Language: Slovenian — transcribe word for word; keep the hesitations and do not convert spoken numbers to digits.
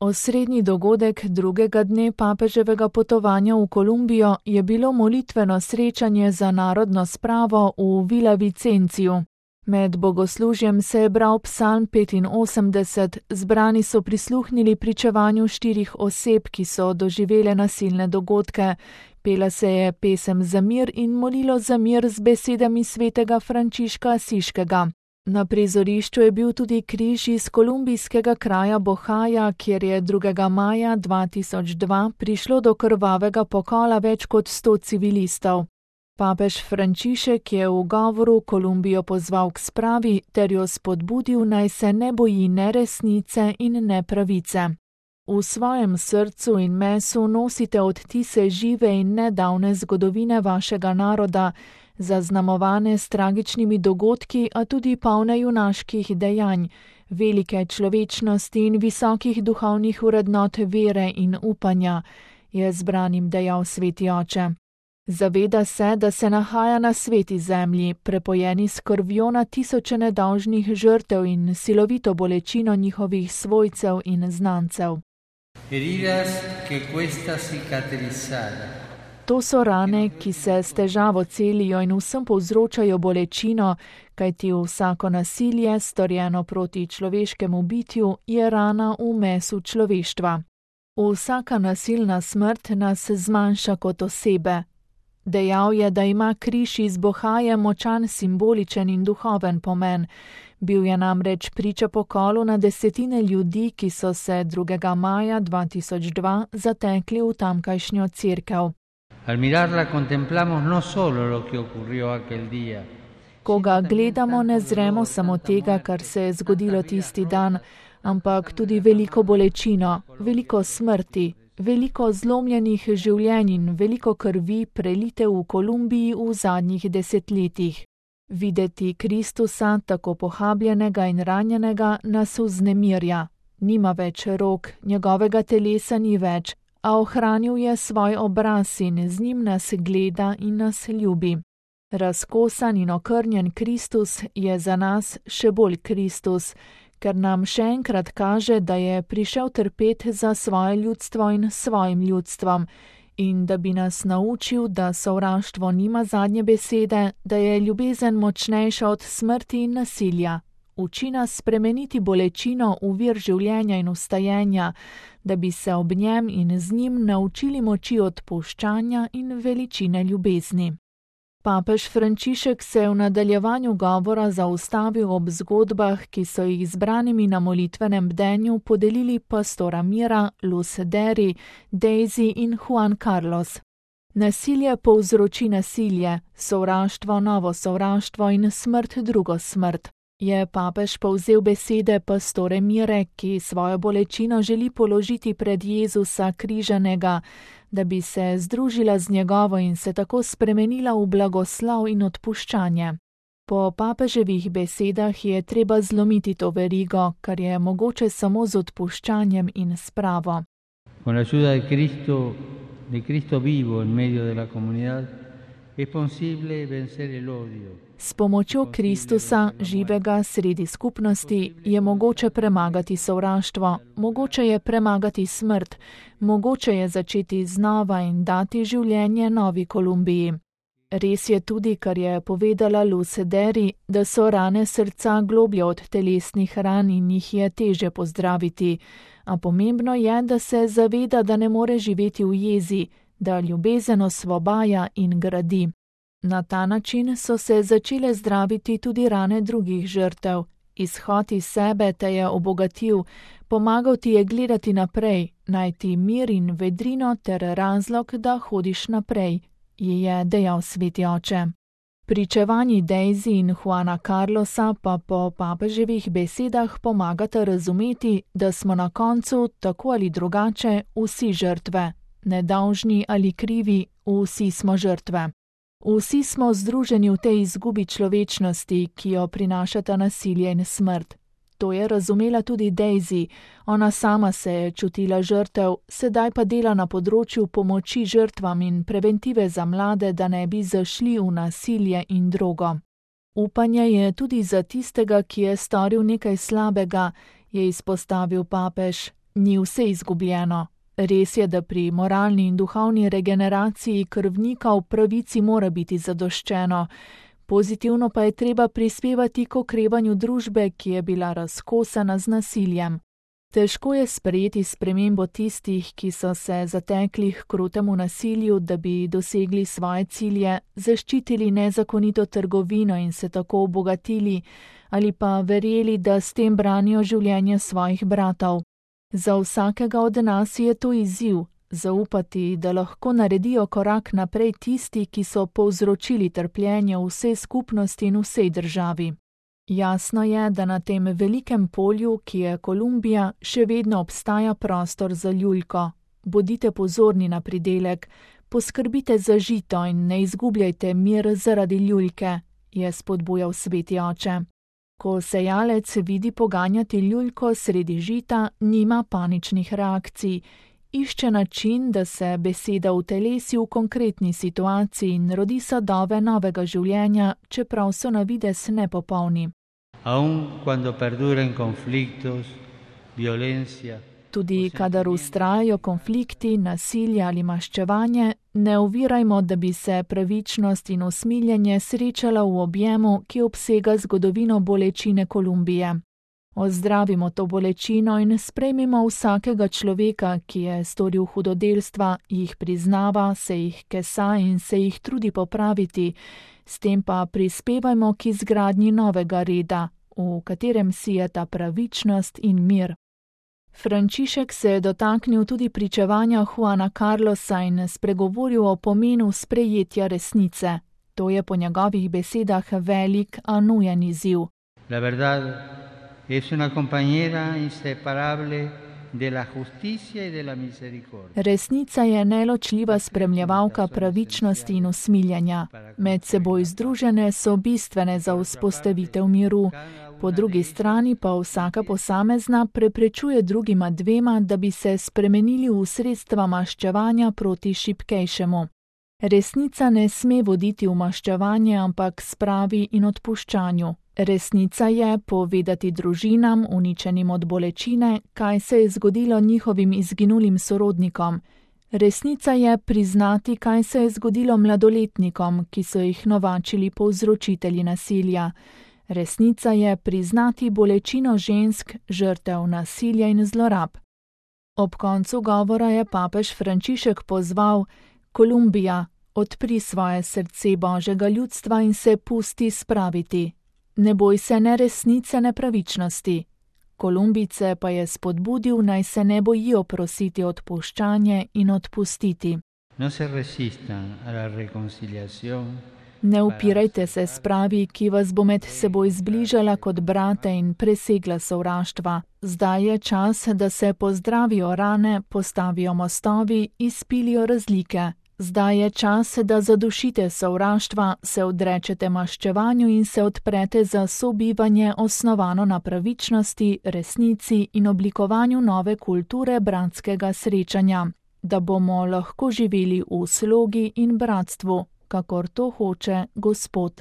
Osrednji dogodek drugega dne papeževega potovanja v Kolumbijo je bilo molitveno srečanje za narodno spravo v Villa Vicenciju. Med bogoslužjem se je bral psalm petinosemdeset, zbrani so prisluhnili pričevanju štirih oseb, ki so doživele nasilne dogodke. Pela se je pesem za mir in molilo za mir z besedami svetega Frančiška Asiškega. Na prizorišču je bil tudi križ iz kolumbijskega kraja Bohaja, kjer je drugega maja dva tisoč dva prišlo do krvavega pokola več kot sto civilistov. Papež Frančišek je v govoru Kolumbijo pozval k spravi ter jo spodbudil, naj se ne boji neresnice in nepravice. V svojem srcu in mesu nosite odtise žive in nedavne zgodovine vašega naroda, zaznamovane s tragičnimi dogodki, a tudi polne junaških dejanj, velike človečnosti in visokih duhovnih vrednot vere in upanja, je zbranim dejal sveti oče. Zaveda se, da se nahaja na sveti zemlji, prepojeni s krvjo na tisoče nedolžnih žrtev in silovito bolečino njihovih svojcev in znancev. To so rane, ki se s težavo celijo in vsem povzročajo bolečino, kajti vsako nasilje, storjeno proti človeškemu bitju, je rana v mesu človeštva. Vsaka nasilna smrt nas zmanjša kot osebe. Dejal je, da ima križ iz Bohaja močan simboličen in duhoven pomen. Bil je namreč priča pokolu na desetine ljudi, ki so se drugega maja dva tisoč dva zatekli v tamkajšnjo cerkev. Ko ga gledamo, ne zremo samo tega, kar se je zgodilo tisti dan, ampak tudi veliko bolečino, veliko smrti, veliko zlomljenih življenj in veliko krvi prelite v Kolumbiji v zadnjih desetletjih. Videti Kristusa, tako pohabljenega in ranjenega, nas vznemirja. Nima več rok, njegovega telesa ni več, a ohranil je svoj obraz in z njim nas gleda in nas ljubi. Razkosan in okrnjen Kristus je za nas še bolj Kristus, ker nam še enkrat kaže, da je prišel trpet za svoje ljudstvo in svojim ljudstvom in da bi nas naučil, da sovraštvo nima zadnje besede, da je ljubezen močnejša od smrti in nasilja. Uči nas spremeniti bolečino v vir življenja in vstajenja, da bi se ob njem in z njim naučili moči odpuščanja in veličine ljubezni. Papež Frančišek se je v nadaljevanju govora zaustavil ob zgodbah, ki so jih zbranimi na molitvenem bdenju podelili pastora Mira, Luz Deri, Daisy in Juan Carlos. Nasilje povzroči nasilje, sovraštvo novo sovraštvo in smrt drugo smrt. Je papež povzel besede pastore Mire, ki svojo bolečino želi položiti pred Jezusa križanega, da bi se združila z njegovo in se tako spremenila v blagoslov in odpuščanje. Po papeževih besedah je treba zlomiti to verigo, kar je mogoče samo z odpuščanjem in spravo. Con la ayuda de Cristo, de Cristo vivo en medio de la comunidad, es posible vencer el odio. S pomočjo Kristusa, živega sredi skupnosti, je mogoče premagati sovraštvo, mogoče je premagati smrt, mogoče je začeti znova in dati življenje novi Kolumbiji. Res je tudi, kar je povedala Luz Deri, da so rane srca globlje od telesnih ran in jih je teže pozdraviti, a pomembno je, da se zaveda, da ne more živeti v jezi, da ljubezen osvobaja in gradi. Na ta način so se začele zdraviti tudi rane drugih žrtev. Izhod iz sebe te je obogatil, pomagal ti je gledati naprej, najti mir in vedrino ter razlog, da hodiš naprej, ji je dejal sveti oče. Pričevanji Daisy in Juana Carlosa pa po papeževih besedah pomagata razumeti, da smo na koncu, tako ali drugače, vsi žrtve. Nedolžni ali krivi, vsi smo žrtve. Vsi smo združeni v tej izgubi človečnosti, ki jo prinašata nasilje in smrt. To je razumela tudi Daisy. Ona sama se je čutila žrtev, sedaj pa dela na področju pomoči žrtvam in preventive za mlade, da ne bi zašli v nasilje in drogo. Upanje je tudi za tistega, ki je storil nekaj slabega, je izpostavil papež. Ni vse izgubljeno. Res je, da pri moralni in duhovni regeneraciji krvnika v pravici mora biti zadoščeno. Pozitivno pa je treba prispevati k okrevanju družbe, ki je bila razkosana z nasiljem. Težko je sprejeti spremembo tistih, ki so se zatekli k krutemu nasilju, da bi dosegli svoje cilje, zaščitili nezakonito trgovino in se tako obogatili, ali pa verjeli, da s tem branijo življenje svojih bratov. Za vsakega od nas je to izziv, zaupati, da lahko naredijo korak naprej tisti, ki so povzročili trpljenje v vsej skupnosti in vsej državi. Jasno je, da na tem velikem polju, ki je Kolumbija, še vedno obstaja prostor za ljuljko. Bodite pozorni na pridelek, poskrbite za žito in ne izgubljajte mir zaradi ljuljke, je spodbujal sveti oče. Ko sejalec vidi poganjati ljuljko sredi žita, nima paničnih reakcij. Išče način, da se beseda utelesi v konkretni situaciji in rodi sadove novega življenja, čeprav so na videz nepopolni. Tudi kadar vztrajajo konflikti, nasilje ali maščevanje, ne ovirajmo, da bi se pravičnost in usmiljenje srečala v objemu, ki obsega zgodovino bolečine Kolumbije. Ozdravimo to bolečino in sprejmimo vsakega človeka, ki je storil hudodelstva, jih priznava, se jih kesa in se jih trudi popraviti, s tem pa prispevajmo k izgradnji novega reda, v katerem sijeta pravičnost in mir. Frančišek se je dotaknil tudi pričevanja Juana Carlosa in spregovoril o pomenu sprejetja resnice. To je po njegovih besedah velik, a nujen izziv. La verdad es una compañera inseparable de la justicia y de la misericordia. Resnica je neločljiva spremljevalka pravičnosti in usmiljenja. Med seboj združene so bistvene za vzpostavitev miru. Po drugi strani pa vsaka posamezna preprečuje drugima dvema, da bi se spremenili v sredstva maščevanja proti šibkejšemu. Resnica ne sme voditi v maščevanje, ampak spravi in odpuščanju. Resnica je povedati družinam, uničenim od bolečine, kaj se je zgodilo njihovim izginulim sorodnikom. Resnica je priznati, kaj se je zgodilo mladoletnikom, ki so jih novačili povzročitelji nasilja. Resnica je priznati bolečino žensk, žrtev nasilja in zlorab. Ob koncu govora je papež Frančišek pozval: Kolumbija, odpri svoje srce Božjega ljudstva in se pusti spraviti. Ne boj se ne resnice, ne pravičnosti. Kolumbijce pa je spodbudil, naj se ne bojijo prositi odpuščanje in odpustiti. No se resistan a la reconciliación. Ne upirajte se spravi, ki vas bo med seboj zbližala kot brate in presegla sovraštva. Zdaj je čas, da se pozdravijo rane, postavijo mostovi, izpilijo razlike. Zdaj je čas, da zadušite sovraštva, se odrečete maščevanju in se odprete za sobivanje osnovano na pravičnosti, resnici in oblikovanju nove kulture bratskega srečanja, da bomo lahko živeli v slogi in bratstvu, kakor to hoče Gospod.